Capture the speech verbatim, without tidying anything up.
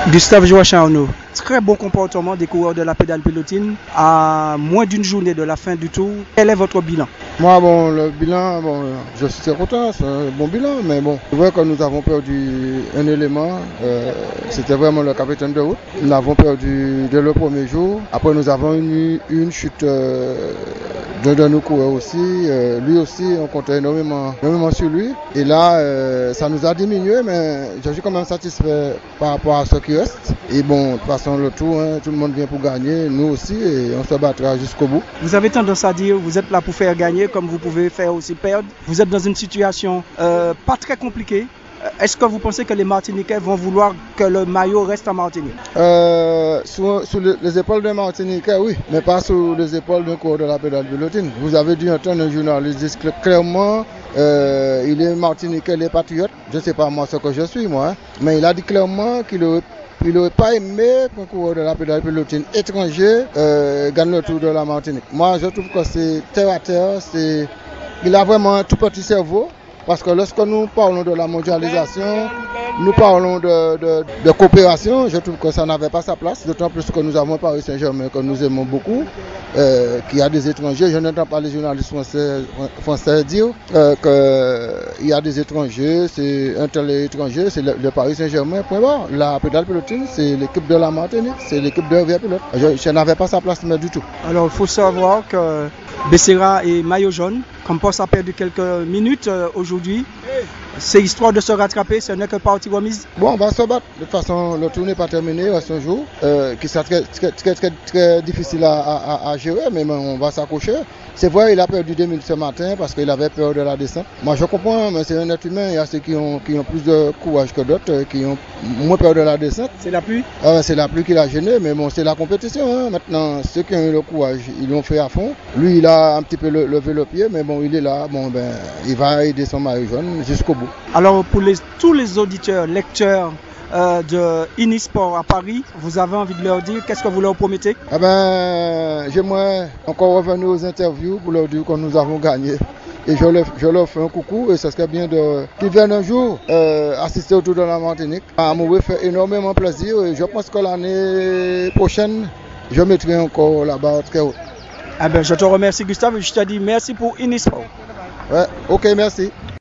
Gustave Joachim Arnaud, très bon comportement des coureurs de la pédale pelotine à moins d'une journée de la fin du tour. Quel est votre bilan? Moi, bon, le bilan, bon, je suis très content, c'est un bon bilan, mais bon, c'est vrai que nous avons perdu un élément, euh, c'était vraiment le capitaine de route. Nous l'avons perdu dès le premier jour. Après, nous avons eu une chute euh, d'un de nos coureurs aussi. Euh, lui aussi, on comptait énormément, énormément sur lui. Et là, euh, ça nous a diminué, mais je suis quand même satisfait par rapport à ce qui reste. Et bon, de toute façon, le tour, hein, tout le monde vient pour gagner, nous aussi, et on se battra jusqu'au bout. Vous avez tendance à dire vous êtes là pour faire gagner, comme vous pouvez faire aussi perdre. Vous êtes dans une situation euh, pas très compliquée. Est-ce que vous pensez que les Martiniquais vont vouloir que le maillot reste en Martinique? euh, Sur, sur le, les épaules d'un Martiniquais, oui, mais pas sur les épaules d'un coureur de la pédale pelotine. Vous avez dit entendre un journaliste dire clairement euh, il est Martiniquais, il est patriote. Je ne sais pas moi ce que je suis, moi, hein, mais il a dit clairement qu'il aurait Il n'aurait pas aimé qu'un coureur de la pédale pelotine étranger euh, gagne le Tour de la Martinique. Moi, je trouve que c'est terre à terre. C'est... Il a vraiment un tout petit cerveau. Parce que lorsque nous parlons de la mondialisation, nous parlons de, de, de coopération, je trouve que ça n'avait pas sa place. D'autant plus que nous avons Paris Saint-Germain, que nous aimons beaucoup, euh, qui a des étrangers. Je n'entends pas les journalistes français, français dire euh, qu'il y a des étrangers, c'est un tel étranger, c'est le, le Paris Saint-Germain, point barre. La pédale pelotine, c'est l'équipe de la Martinique, c'est l'équipe de Hervé Pilote. Je, je n'avais pas sa place, mais du tout. Alors, il faut savoir que Becerra et maillot jaune, Campos a perdu quelques minutes euh, aujourd'hui. C'est histoire de se rattraper, ce n'est que partie remise. Bon, on va se battre. De toute façon, le tour n'est pas terminé, il reste un jour euh, qui sera très, très, très, très, très difficile à, à, à gérer, mais on va s'accrocher. C'est vrai, il a perdu deux minutes ce matin parce qu'il avait peur de la descente. Moi, je comprends, mais c'est un être humain. Il y a ceux qui ont, qui ont plus de courage que d'autres, qui ont moins peur de la descente. C'est la pluie euh, C'est la pluie qui l'a gêné, mais bon, c'est la compétition. Hein. Maintenant, ceux qui ont eu le courage, ils l'ont fait à fond. Lui, il a un petit peu levé le pied, mais bon, il est là. Bon, ben, il va aider son maillot jaune jusqu'au bout. Alors, pour les, tous les auditeurs, lecteurs euh, de Inisport à Paris, vous avez envie de leur dire, qu'est-ce que vous leur promettez? Eh ben, j'aimerais encore revenir aux interviews pour leur dire que nous avons gagné. Et je leur, je leur fais un coucou et ce serait bien de, qu'ils viennent un jour euh, assister au Tour de la Martinique. Ça m'aurait fait énormément plaisir et je pense que l'année prochaine, je mettrai encore la barre très haute. Eh ben, je te remercie Gustave et je te dis merci pour Inisport. Ouais, ok, merci.